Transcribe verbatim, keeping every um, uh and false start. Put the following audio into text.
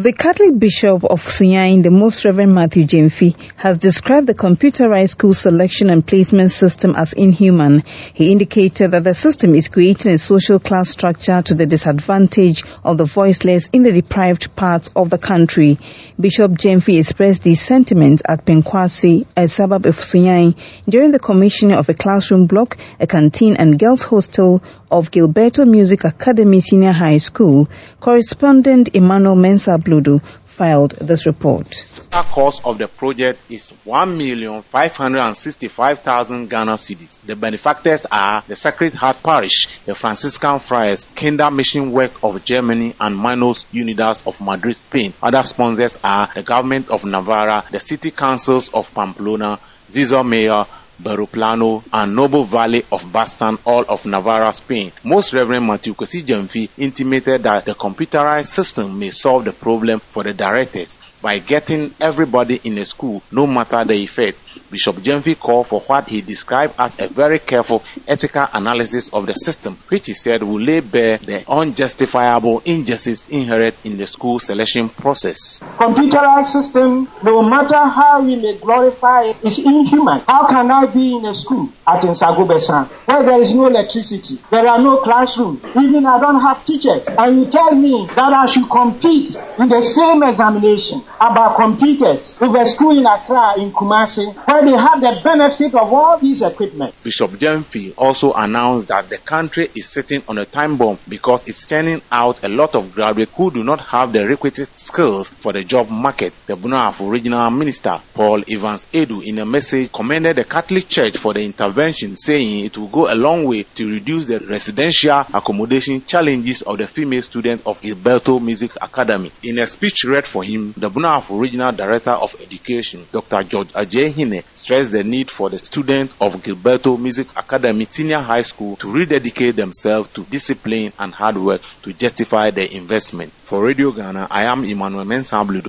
The Catholic Bishop of Sunyani, the Most Reverend Matthew Gyamfi, has described the computerized school selection and placement system as inhuman. He indicated that the system is creating a social class structure to the disadvantage of the voiceless in the deprived parts of the country. Bishop Gyamfi expressed these sentiments at Penkwasi, a suburb of Sunyani, during the commissioning of a classroom block, a canteen and girls' hostel of Gilberto Music Academy Senior High School. Correspondent Emmanuel Mensah Bludu filed this report. The cost of the project is one million five hundred sixty-five thousand Ghana cedis. The benefactors are the Sacred Heart Parish, the Franciscan Friars, Kinder Mission Work of Germany, and Manos Unidas of Madrid, Spain. Other sponsors are the government of Navarra, the city councils of Pamplona, Zizor Mayor, Baroplano, and Noble Valley of Bastan, all of Navarra, Spain. Most Reverend Matthew Gyamfi intimated that the computerized system may solve the problem for the directors by getting everybody in the school, no matter the effect. Bishop Gyamfi called for what he described as a very careful ethical analysis of the system, which he said will lay bare the unjustifiable injustice inherent in the school selection process. Computerized system, no matter how we may glorify it, is inhuman. How can I be in a school at Nsagobesan where there is no electricity, there are no classrooms, even I don't have teachers, and you tell me that I should compete in the same examination about computers with a school in Accra, in Kumasi, where they have the benefit of all these equipment. Bishop Gyamfi also announced that the country is sitting on a time bomb because it's turning out a lot of graduates who do not have the requisite skills for the job market. The Bunaf Regional Minister Paul Evans Edu, in a message, commended the Catholic Church for the intervention, saying it will go a long way to reduce the residential accommodation challenges of the female students of Gilberto Music Academy. In a speech read for him, the Bunaf Regional Director of Education, Doctor George Ajehine, stressed the need for the students of Gilberto Music Academy Senior High School to rededicate themselves to discipline and hard work to justify their investment. For Radio Ghana, I am Emmanuel Mensah Bludu.